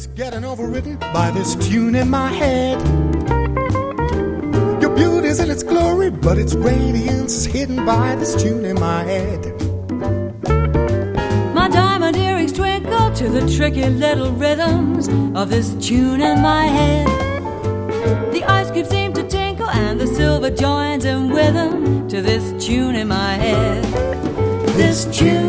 Getting overridden by this tune in my head. Your beauty's in its glory, but its radiance is hidden by this tune in my head. My diamond earrings twinkle to the tricky little rhythms of this tune in my head. The ice cubes seem to tinkle and the silver joins in with them to this tune in my head. This tune